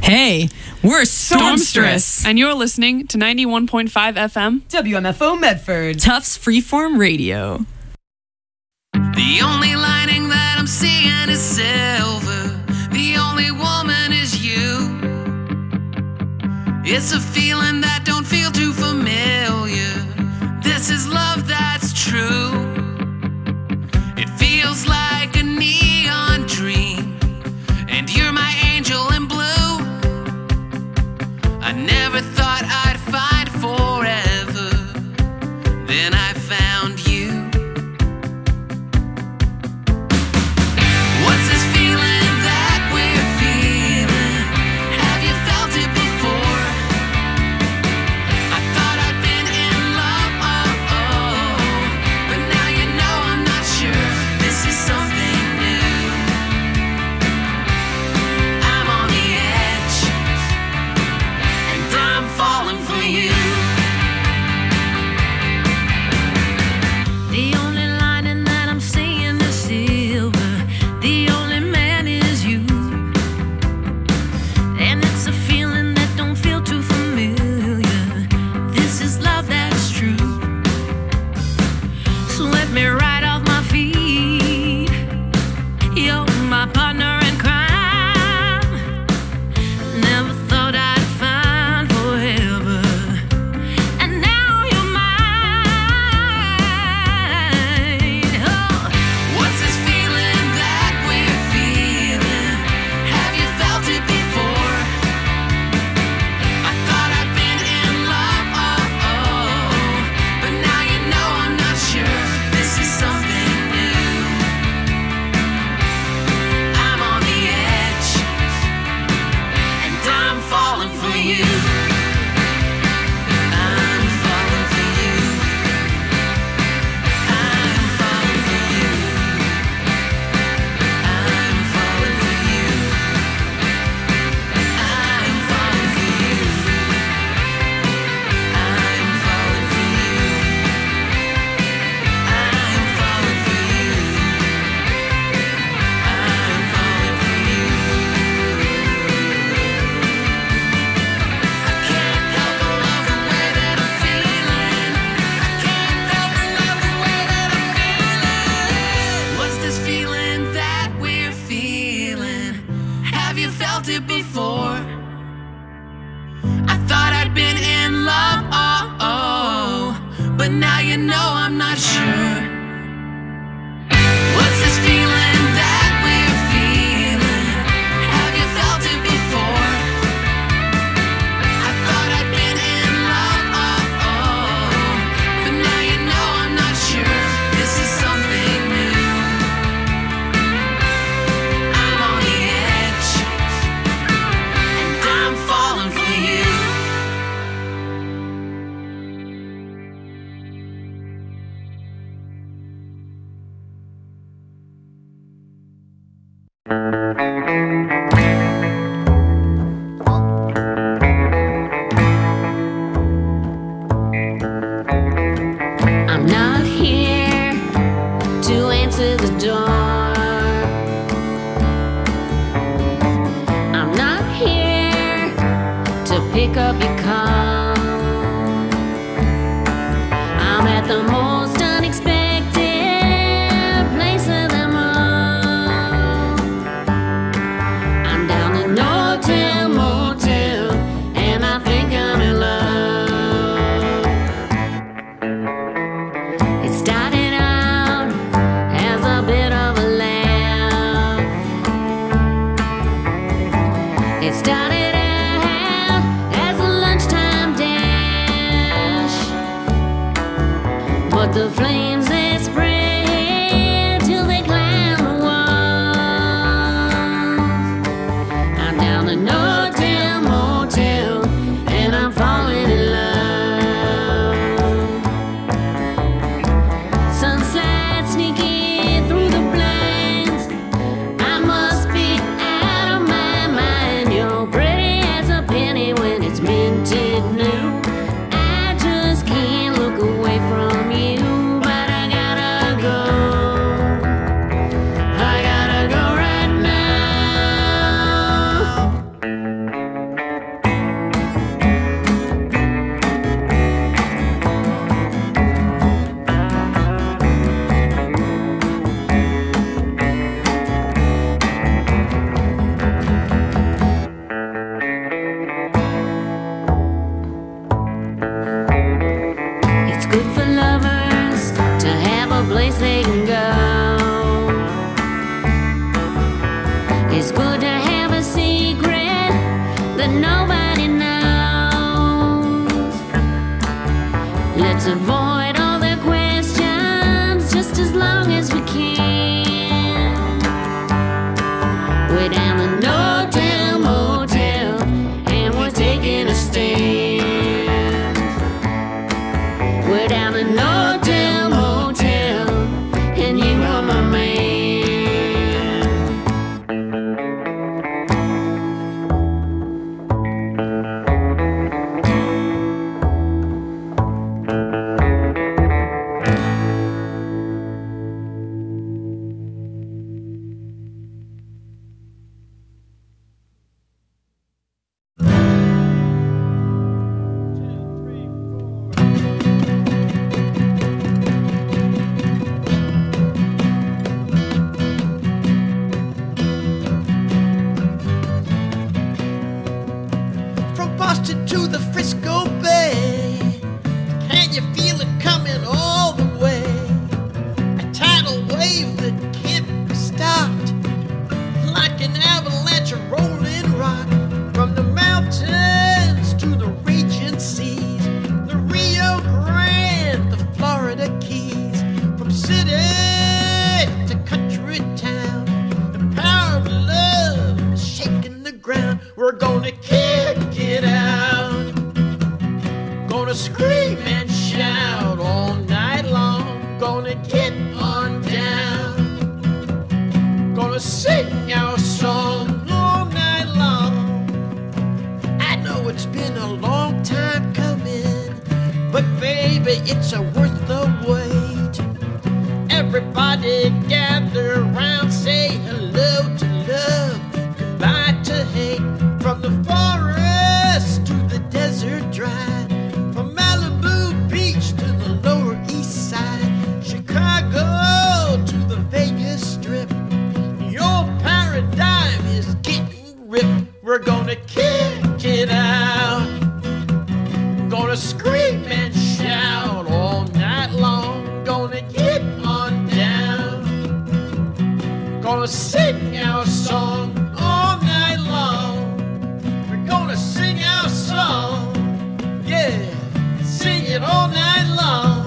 Hey, we're Stormstress. And you're listening to 91.5 FM WMFO Medford. Tufts Freeform Radio. The only lining that I'm seeing is silver. The only woman is you. It's a feeling that don't feel too familiar. This is love that's true. It feels like a neon dream, and you're my angel in blue. I never thought I'd find forever, then I found you. What's this feeling that we're feeling? Have you felt it before? I thought I'd been in love, but now you know I'm not sure. This is something new. I'm on the edge, and I'm falling for you. The only lining that I'm seeing is silver. The only man is you. And it's a feeling that don't feel too familiar. This is love that's true. So let me ride off my feet. You're my partner in crime. Never thought I'd find forever, and now you're mine. Oh. What's this feeling that we're feeling? Have you felt it before? I thought I'd been in love, but now you know I'm not sure. This is something new. I'm on the edge, and I'm falling for you. I'm falling for you. I'm falling for you. I'm falling for you. I'm falling for you. I'm falling for you. I'm falling for you. I'm falling for you. I can't help but love the way that I'm feeling. I can't help but love the way that I'm feeling. What's this feeling that we're feeling? Have you felt it before? I thought I'd been in love, but now you know I'm not sure. What's this feeling that we're feeling? Have you felt it before? I thought I'd been in love, but now you know I'm not sure. This is something new. I'm on the edge, and I'm falling for you. I'm not here to answer the door. I'm not here to pick up your call. I'm at the most unexpected place of them all. I'm down in Nortel Motel, and I think I'm in love. It started out as a bit of a laugh. It started out as a lunchtime dash, but the flames they spread till they climb the walls. I'm down the Nortel Motel, and I'm falling in love. Sunset sneaking through the blinds. I must be out of my mind. You're pretty as a penny when it's minted new. I just can't look away from you, but I good for lovers to have a place they can go. It's good to have a secret that nobody knows. Let's avoid all the questions just as long as we can. We're down the no-tell motel and we're taking a stand. We're down the no-tell motel and you are my man. From Boston to the Frisco Bay, can you feel it coming all the way? A tidal wave that can't be stopped, like an avalanche of rolling rock. From the mountains to the raging seas, the Rio Grande, the Florida Keys. From city to country town, the power of love is shaking the ground. We're gonna kick it out, gonna scream and shout all night long, gonna get on down, gonna sing our song all night long. I know it's been a long time coming, but baby, it's worth the wait. Everybody gather around, say hello to love, goodbye to hate. From the forest to the desert dry, from Malibu Beach to the Lower East Side, Chicago to the Vegas Strip, your paradigm is getting ripped. We're gonna kick it out, gonna scream and shout all night long, gonna get on down, gonna sing our song all night long. We're gonna sing our song, yeah, sing it all night long.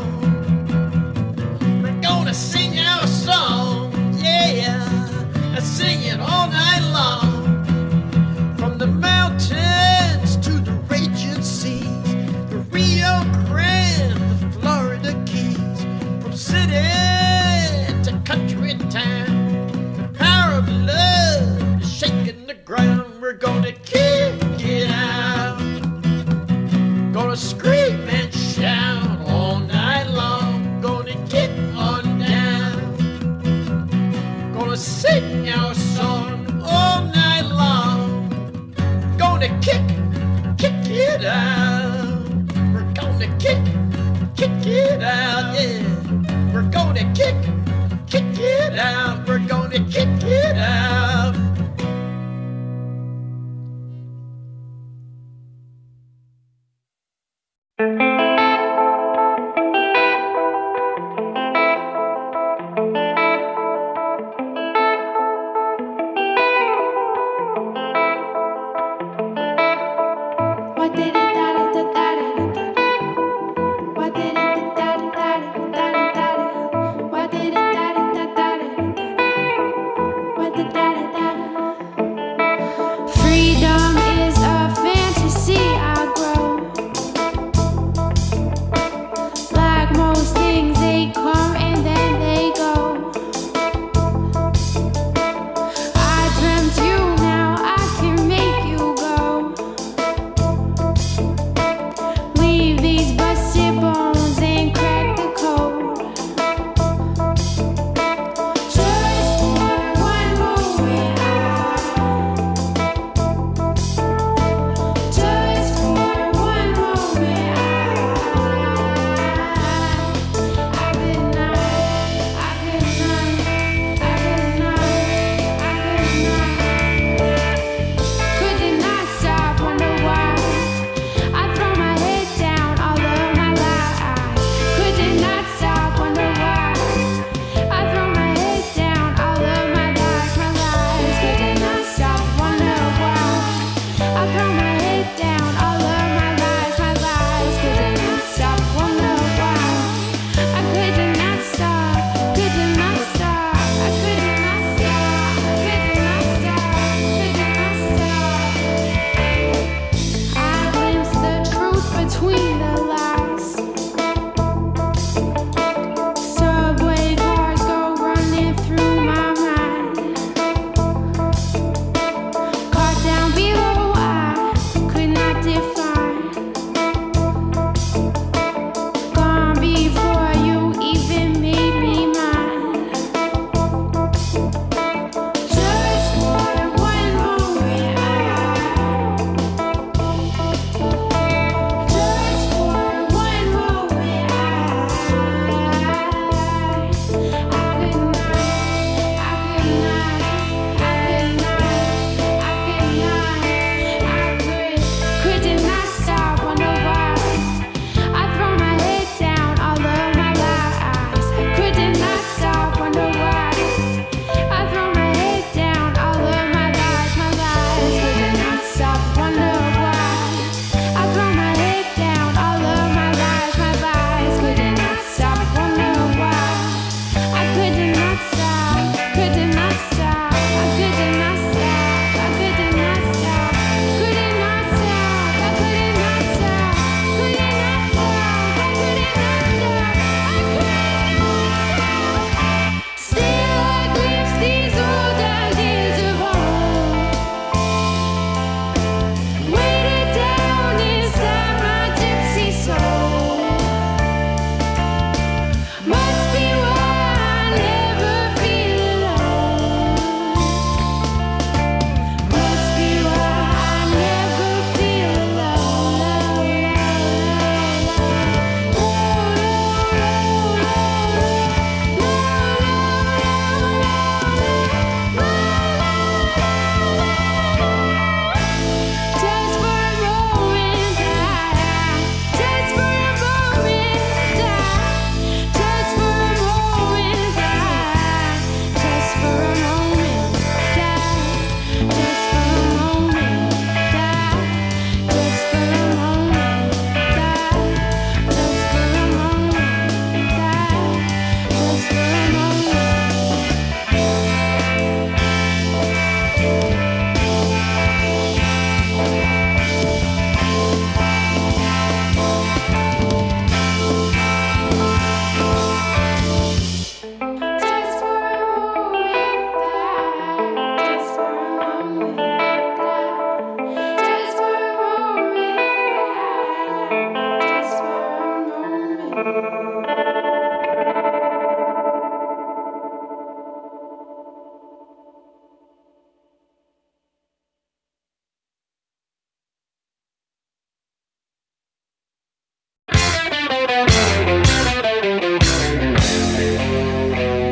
We're gonna sing our song, yeah, sing it all night long. From the mountains to the raging seas, the Rio Grande, the Florida Keys. From city to country town, the power of love is shaking the ground. We're gonna kick it out, gonna scream and shout all night long, gonna get on down, gonna sing our song all night long, gonna kick it out, we're gonna kick it out, yeah, we're gonna kick it out, we're gonna kick it out. What did it da da da da da da? What did it da da da da da da? What did it da da da da da? What did da da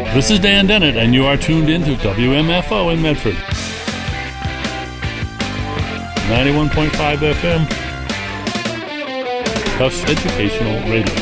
This is Dan Dennett, and you are tuned into WMFO in Medford. 91.5 FM. Tufts Educational Radio.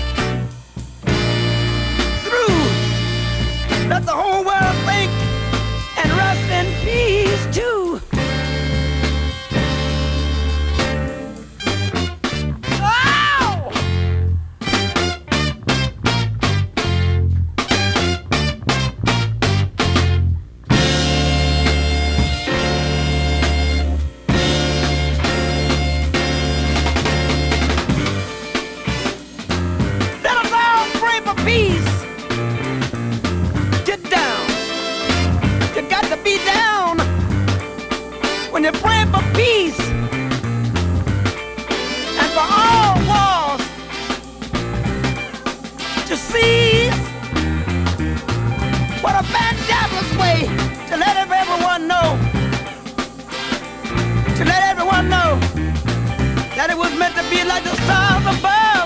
Let the whole world think that it was meant to be like the stars above.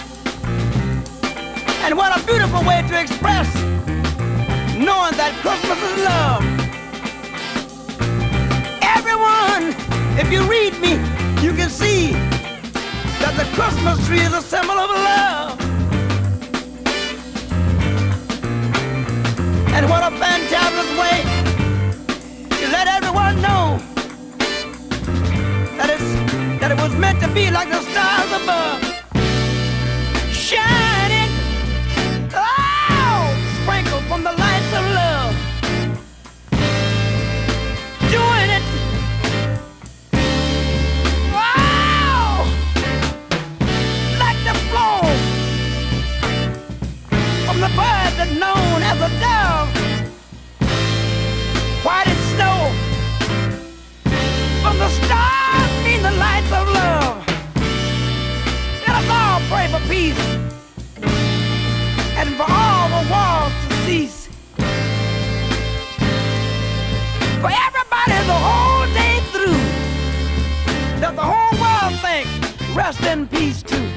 And what a beautiful way to express knowing that Christmas is love. Everyone, if you read me, you can see that the Christmas tree is a symbol of love. And what a fantabulous way to let everyone know that it was meant to be like the stars above, shining, sprinkled from the lights of love, doing it, like the flow from the bird that's known as a dove, white as snow, from the stars mean the lights of love. Let us all pray for peace and for all the wars to cease. For everybody the whole day through, that the whole world think, rest in peace too.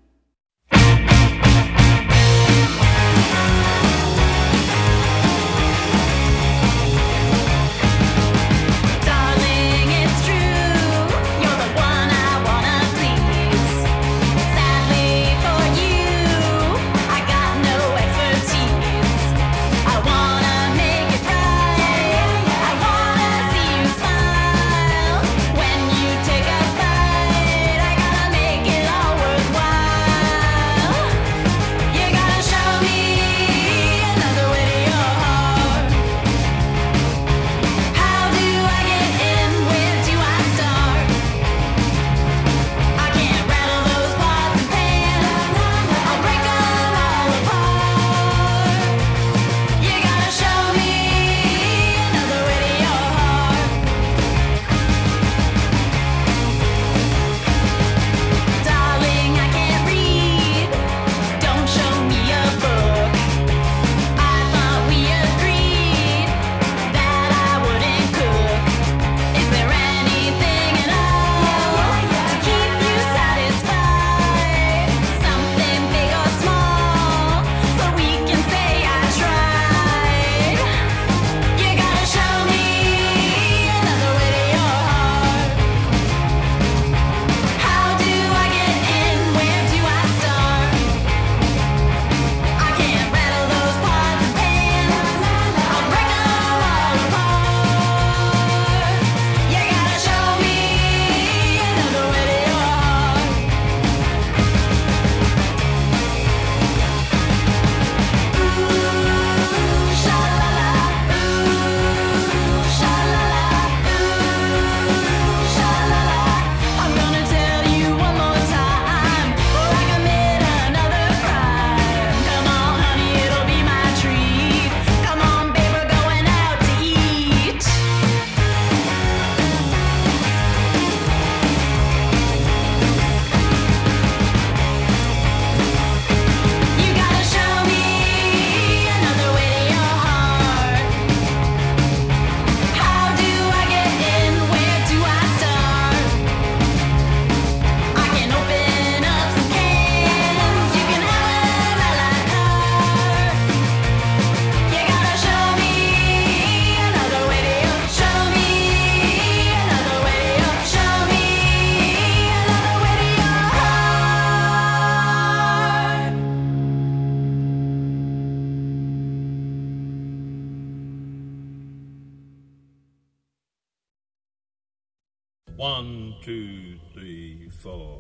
One, two, three, four.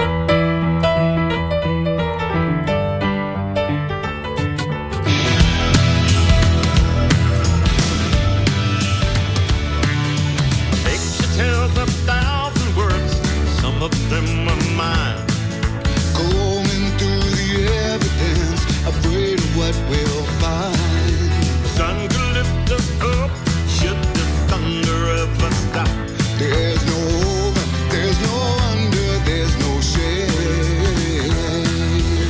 Takes to tell 1,000 words, some of them are mine. Going through the evidence, afraid of what we'll find. The sun could lift us up, should the thunder ever stop. There's no over, there's no under, there's no shade.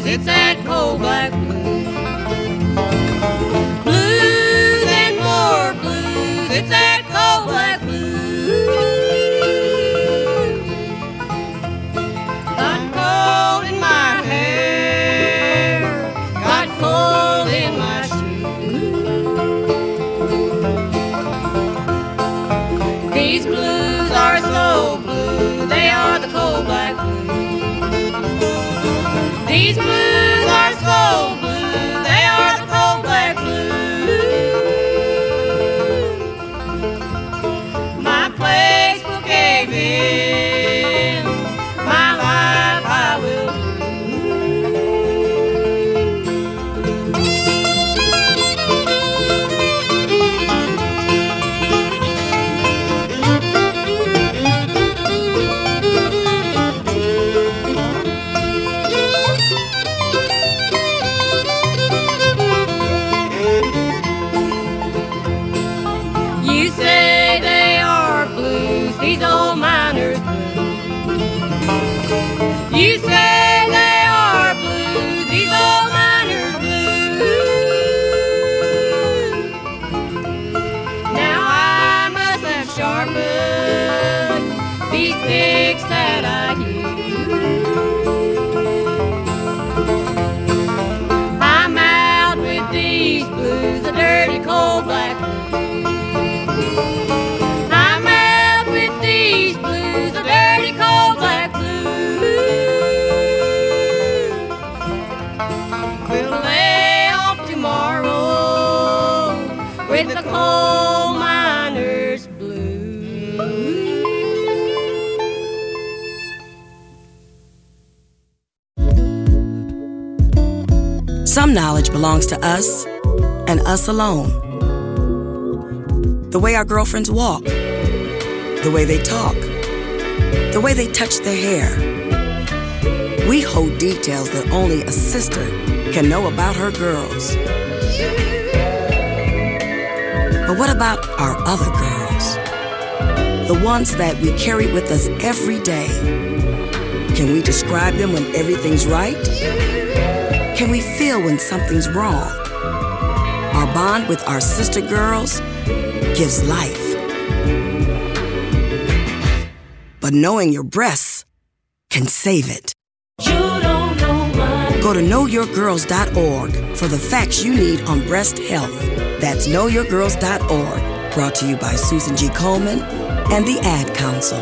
it's that cold black blues. Blues and more blues, it's that cold black blues. Got cold in my hair, got cold in my shoes. These blues are so blue, they are the cold black blues. These blues are so blue, they are the cold black blues. My place will cave in, my life I will these old miners blues. You say they are blues, these old miners blues. Now I must have sharpened these picks that I use. I'm out with these blues, the dirty cold black blues. With the coal miner's blues. Some knowledge belongs to us and us alone. The way our girlfriends walk, the way they talk, the way they touch their hair. We hold details that only a sister can know about her girls. But what about our other girls? The ones that we carry with us every day. Can we describe them when everything's right? Can we feel when something's wrong? Our bond with our sister girls gives life. But knowing your breasts can save it. Go to knowyourgirls.org for the facts you need on breast health. That's knowyourgirls.org. Brought to you by Susan G. Komen and the Ad Council.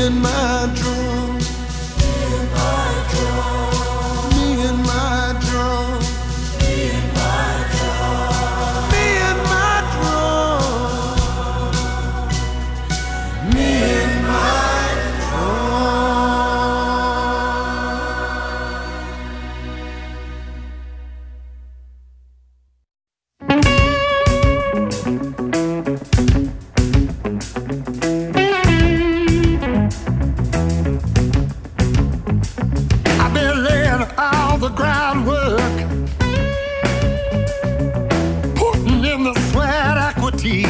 and my drum. Me and my drum. Me and my drum. Me and my drum. Me and my drum. Me and my I've been laying all the groundwork, putting in the sweat equity,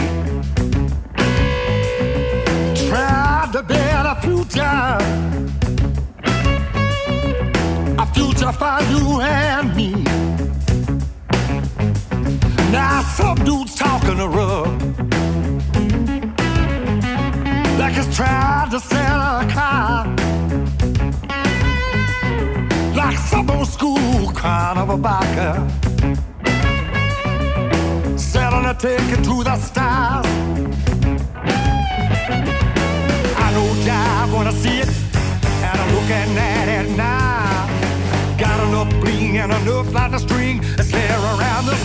tried to build a future for you and me. Now some dude's talking a rug, like he's trying to sell a car, like some old school carnival biker, selling a ticket to the stars. I know Jive wanna see it, and I'm looking at it now. Got enough bling and enough like a string to scare around the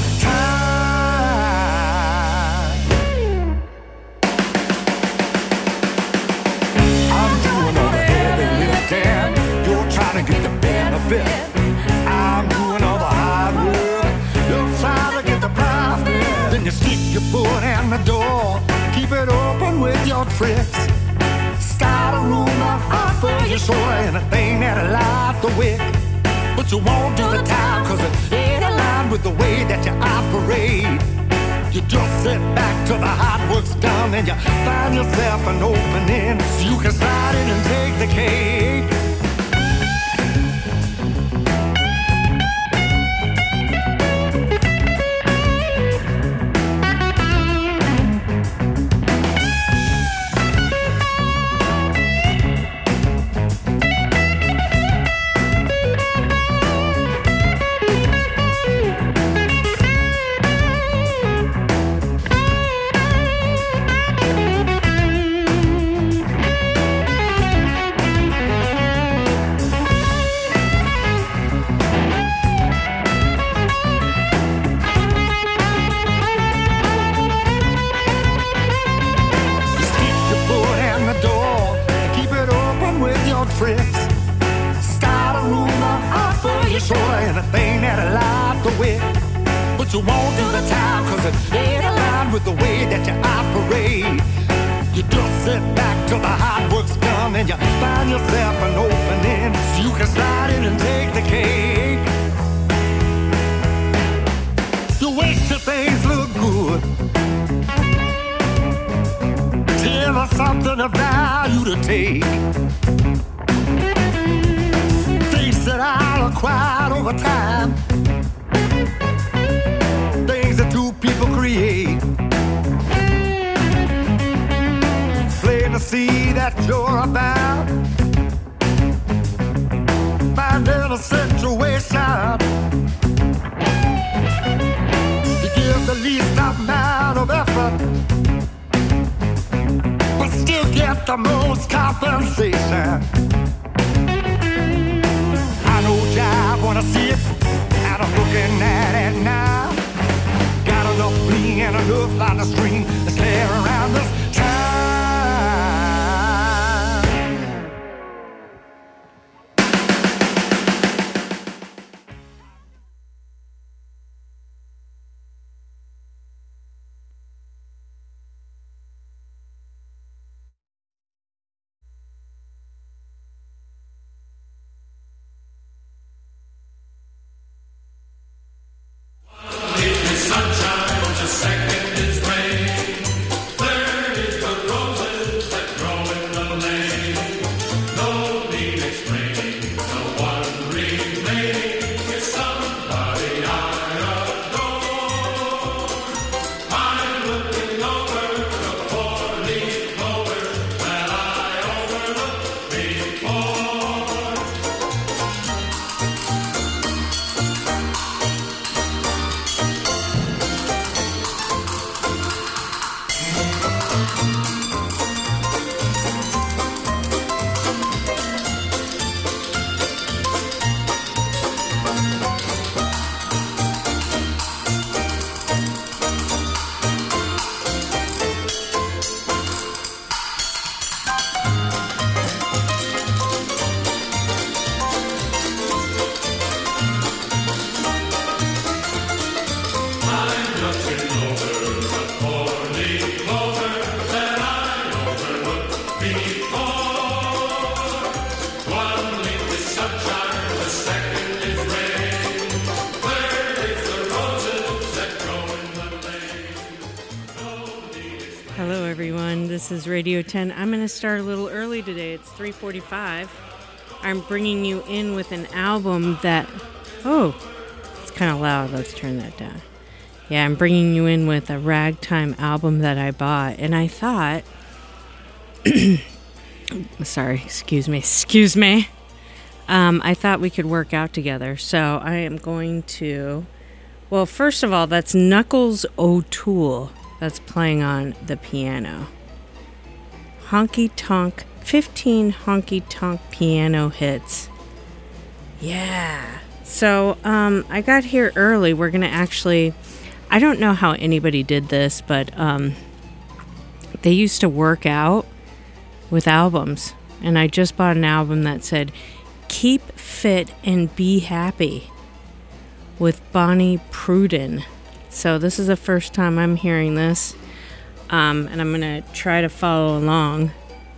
time. I'm doing all the heavy lifting, you're trying to get the benefit. I'm doing all the hard work, you're trying to get the profit. Then you stick your foot in the door, keep it open with your tricks. Start a rumor, offer you sure anything that'll light the wick. But you won't do the time, cause it ain't aligned with the way that you operate. You just sit back till the hard work's done, and you find yourself an opening so you can slide in and take the cake. Tricks. Start a rumor, offer you sure anything that'll light the wick. But you won't do the time, cause it ain't aligned with the way that you operate. You just sit back till the hard work's done, and you find yourself an opening so you can slide in and take the cake. You wait till things look good, till there's something of value to take. That I'll acquire over time, things that two people create. It's plain to see that you're about finding a situation. You give the least amount of effort, but still get the most compensation. I wanna see it, and I'm looking at it now. Got enough bling and enough line of string to stare around this Hello, everyone. This is Radio 10. I'm going to start a little early today. It's 3:45. I'm bringing you in with an album that... Oh, it's kind of loud. Let's turn that down. Yeah, I'm bringing you in with a ragtime album that I bought. And I thought... Sorry, excuse me. I thought we could work out together. So I am going to... Well, first of all, that's Knuckles O'Toole that's playing on the piano. Honky Tonk, 15 Honky Tonk piano hits. Yeah. So, I got here early. We're going to actually... I don't know how anybody did this, but they used to work out with albums. And I just bought an album that said, Keep Fit and Be Happy with Bonnie Pruden. So this is the first time I'm hearing this. And I'm going to try to follow along.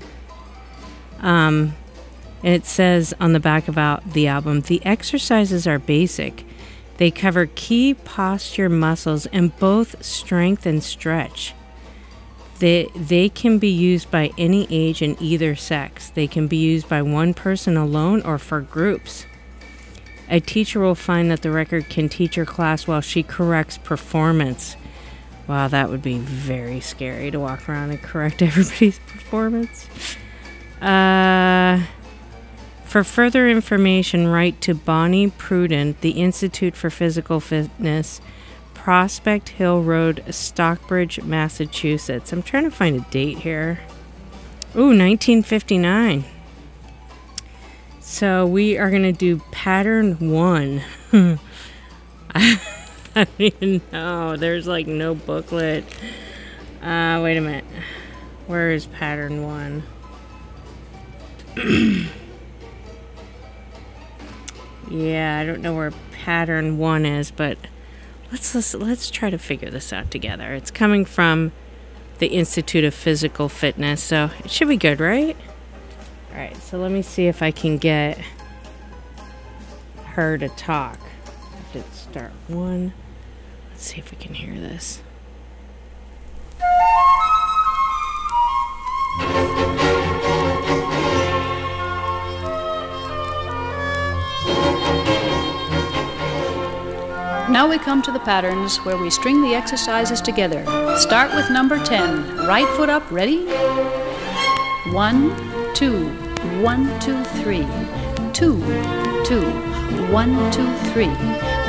And it says on the back about the album, the exercises are basic. They cover key posture muscles in both strength and stretch. They can be used by any age and either sex. They can be used by one person alone or for groups. A teacher will find that the record can teach her class while she corrects performance. Wow, that would be very scary to walk around and correct everybody's performance. For further information, write to Bonnie Pruden, the Institute for Physical Fitness, Prospect Hill Road, Stockbridge, Massachusetts. I'm trying to find a date here. Ooh, 1959. So we are going to do pattern 1. I don't even know. There's like no booklet. Wait a minute. Where is pattern 1? Yeah, I don't know where pattern 1 is, but let's try to figure this out together. It's coming from the Institute of Physical Fitness, so it should be good, right? All right, so let me see if I can get her to talk. I did start 1. Let's see if we can hear this. Now we come to the patterns where we string the exercises together. Start with number 10. Right foot up, ready? 1, 2, 1, 2, 3. 2, 2, 1, 2, 3. 3, 2,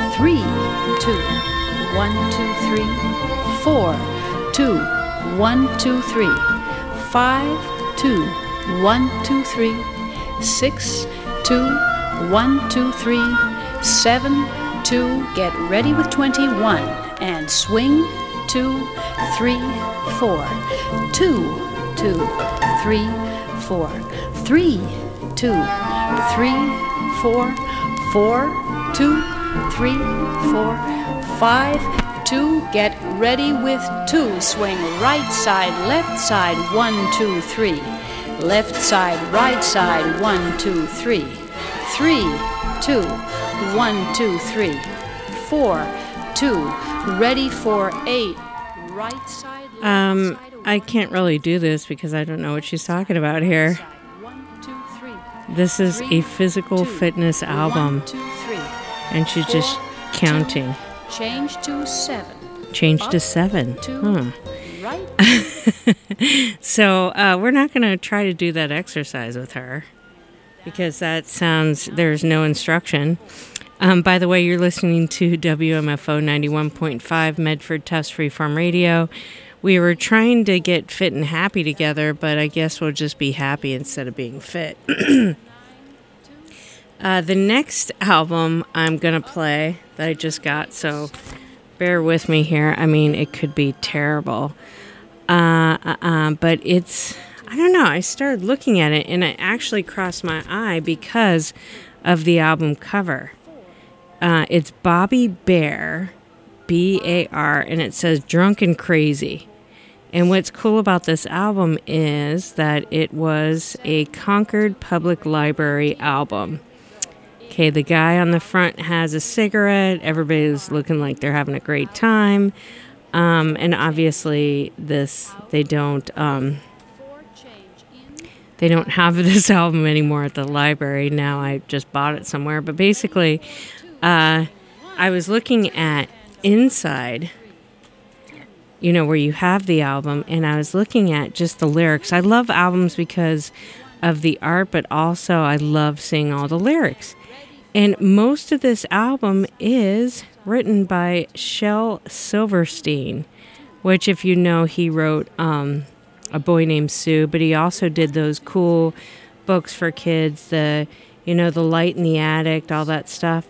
1, 2, 3. 4, 2, 1, 2, 3. 5, 2, 1, 2, 3. 6, 2, 1, 2, 3. 7, 2, get ready with 21, and swing, 2, 3, 4, 2, 2, 3, 4, 3, 2, 3, 4, 4, 2, 3, 4, 5, 2, get ready with 2, swing right side, left side, 1, 2, 3, left side, right side, 1, 2, 3, 3, 2, 1, 2, 3, 4, 2, ready for 8, right side, left side. I can't really do this because I don't know what she's talking about here. 1, 2, 3. This is a physical fitness album, 1, 2, 3. and she's just counting. Change to 7. Change to 7. Huh. Right. So we're not going to try to do that exercise with her because that sounds, there's no instruction. By the way, you're listening to WMFO 91.5 Medford Tufts Freeform Radio. We were trying to get fit and happy together, but I guess we'll just be happy instead of being fit. The next album I'm going to play that I just got, so bear with me here. I mean, it could be terrible. But it's, I don't know, I started looking at it and it actually crossed my eye because of the album cover. It's Bobby Bare, B-A-R, and it says Drunk and Crazy. And what's cool about this album is that it was a Concord Public Library album. Okay, the guy on the front has a cigarette. Everybody's looking like they're having a great time. And obviously they don't have this album anymore at the library. Now I just bought it somewhere. But basically, I was looking at inside, where you have the album, and I was looking at just the lyrics. I love albums because of the art, but also I love seeing all the lyrics. And most of this album is written by Shel Silverstein, which, if you know, he wrote A Boy Named Sue, but he also did those cool books for kids, the Light in the Attic, all that stuff.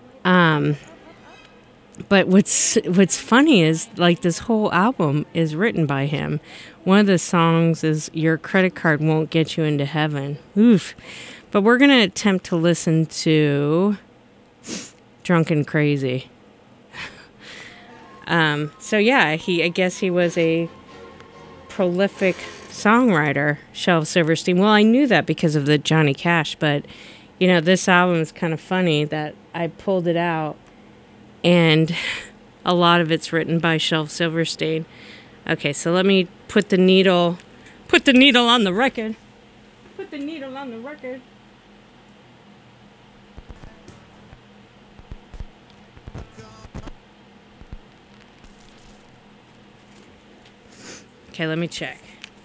But what's funny is, like, this whole album is written by him. One of the songs is Your Credit Card Won't Get You Into Heaven. Oof. But we're going to attempt to listen to Drunken Crazy. So yeah, I guess he was a prolific songwriter, Shel Silverstein. Well, I knew that because of the Johnny Cash, but this album is kind of funny that I pulled it out, and a lot of it's written by Shel Silverstein. Okay, so let me put the needle on the record. Put the needle on the record. Okay, let me check.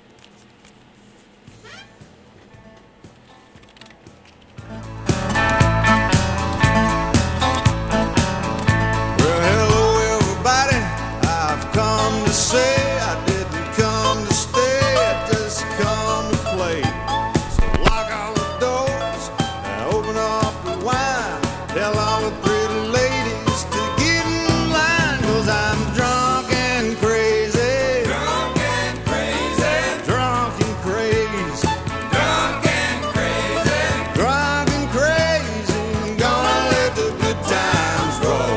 Well, hello everybody, I've come to say I didn't come to stay, I just come to play. So lock all the doors and open up the wine. Tell all the pretty ladies to get in line, 'cause I'm drunk and crazy. Drunk and crazy. Drunk and crazy. Drunk and crazy. Drunk and crazy. I'm gonna let the good times roll.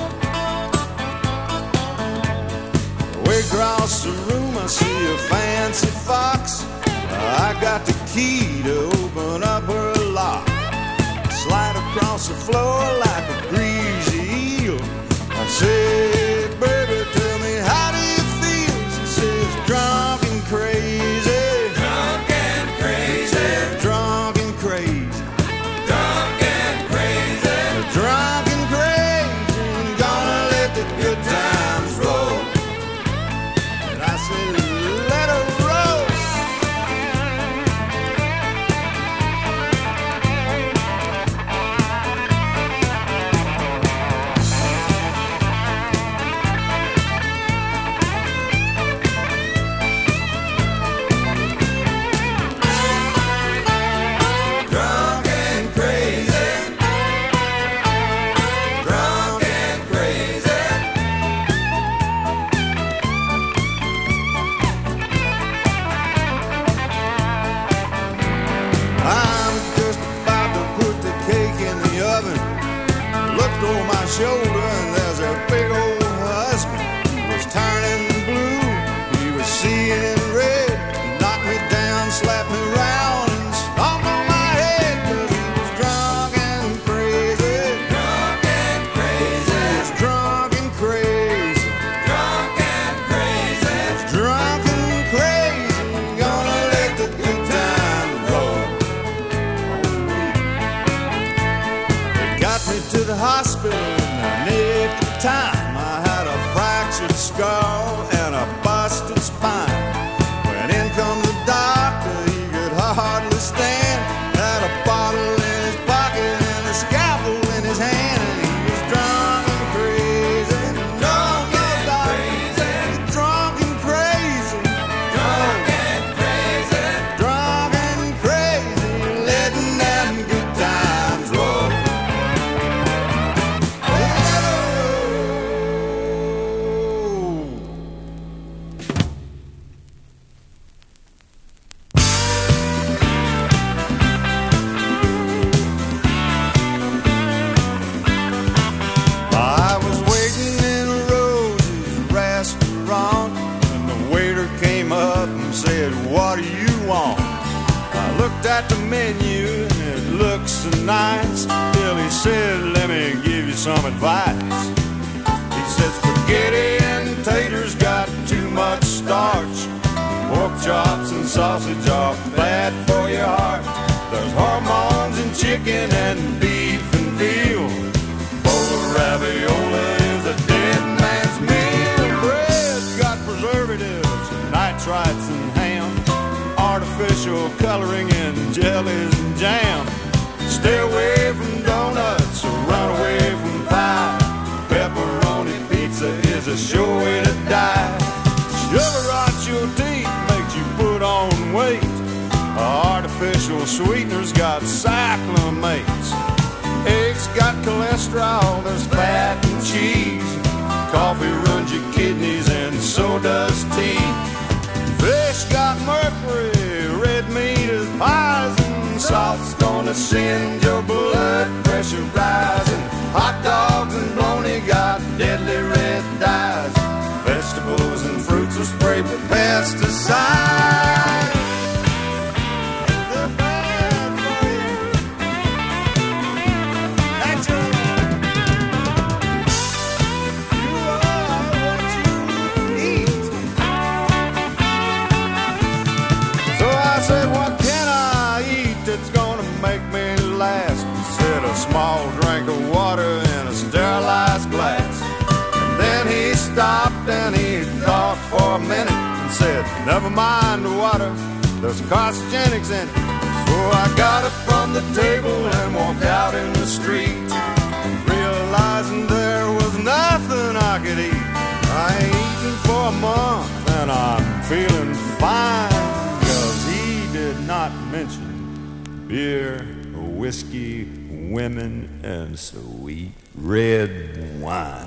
Way across the room I see a fancy fox. I got the key to open up her lock. Slide across the floor like a greasy eel. I say, baby, tell me, how do you feel? She says, drunk and crazy. Drunk and crazy. Drunk and crazy. Drunk and crazy. Drunk and crazy. I'm gonna let the good times roll. And I say, let her roll. Drunk and crazy. Drunk and crazy. I'm just about to put the cake in the oven. Looked over my shoulder and there's a big old husband. He was turning blue, he was seeing red. He knocked me down, slapped me round, and stomped on my head, 'cause he was drunk and crazy. Drunk and crazy. He was drunk and crazy. Drunk and crazy. He was drunk and crazy. Gonna let the good times roll. They got me to the hospital in the nick of time. I had a fractured skull and a busted spine. When in come the doctor, he could hardly stand. Had a bottle in his pocket and a scalpel in his hand. And he was drunk and crazy. Drunk and crazy. Drunk and crazy. Drunk and crazy. Drunk and crazy. Letting them good times roll. I was waiting in Rose's restaurant when the waiter came up and said, what do you want? I looked at the menu and it looked so nice till he said, let me give you some advice. He said spaghetti and taters got too much starch. Pork chops and sausage are bad for your heart. There's hormones in chicken and beef and veal. Bowl of ravioli is a dead man's meal. Bread's got preservatives, nitrites and ham, artificial coloring and jellies and jam. Stay away from donuts or run away from pie. Pepperoni pizza is a sure way to die. Sugar rots your teeth, makes you put on weight. Artificial sweeteners got cyclamates. Eggs got cholesterol, there's fat and cheese. Coffee ruins your kidneys and so does tea. Fish got mercury, red meat is poison. Salt's gonna send your blood pressure rising. Hot dogs and bologna got deadly red dyes. Vegetables and fruits are sprayed with pesticides. They're bad for you. That's right. You are what you eat. So I said, what can I eat that's gonna make me last? He said, a small drink of water in a sterilized glass. And then he stopped and he thought for a minute and said, never mind the water, there's carcinogenics in it. So I got up from the table and walked out in the street, realizing there was nothing I could eat. I ain't eaten for a month and I'm feeling fine, 'cause he did not mention beer, whiskey, women, and sweet red wine.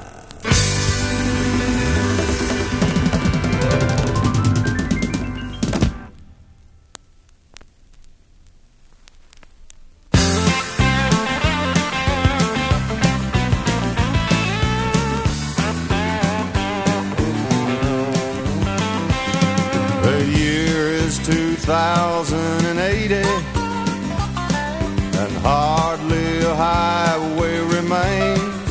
The year is 2080, and hardly a highway remains.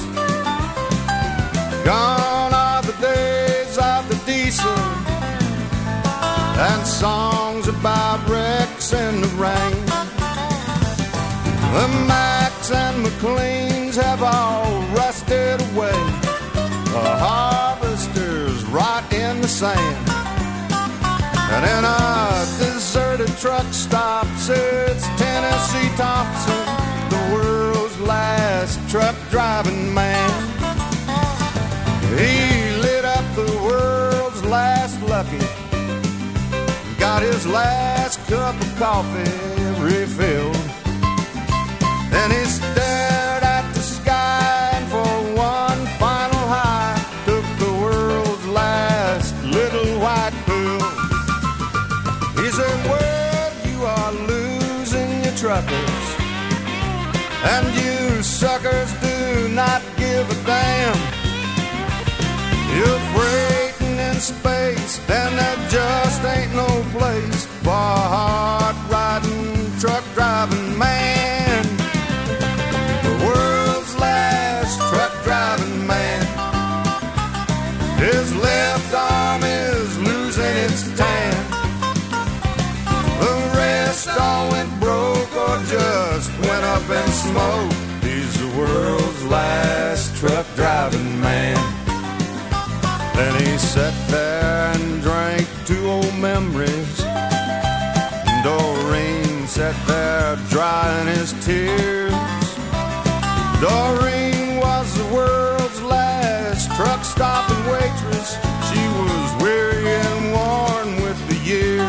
Gone are the days of the diesel and songs about wrecks in the rain. The Macs and McLeans have all rusted away. The harvesters rot in the sand. And in a deserted truck stop sits Tennessee Thompson, the world's last truck driving man. He lit up the world's last Lucky, got his last cup of coffee refilled. Then he stared at the sky and for one final high took the world's last little white pill. He said, world, you are losing your truckers, and you suckers do not give a damn. You're freighting in space, then there just ain't no place for a hard-riding, truck-driving man. The world's last truck-driving man. His left arm is losing its tan. The rest all went broke or just went up in smoke. He's the world's last truck driving man. Then he sat there and drank two old memories. Doreen sat there drying his tears. Doreen was the world's truck stopping waitress. She was weary and worn with the years.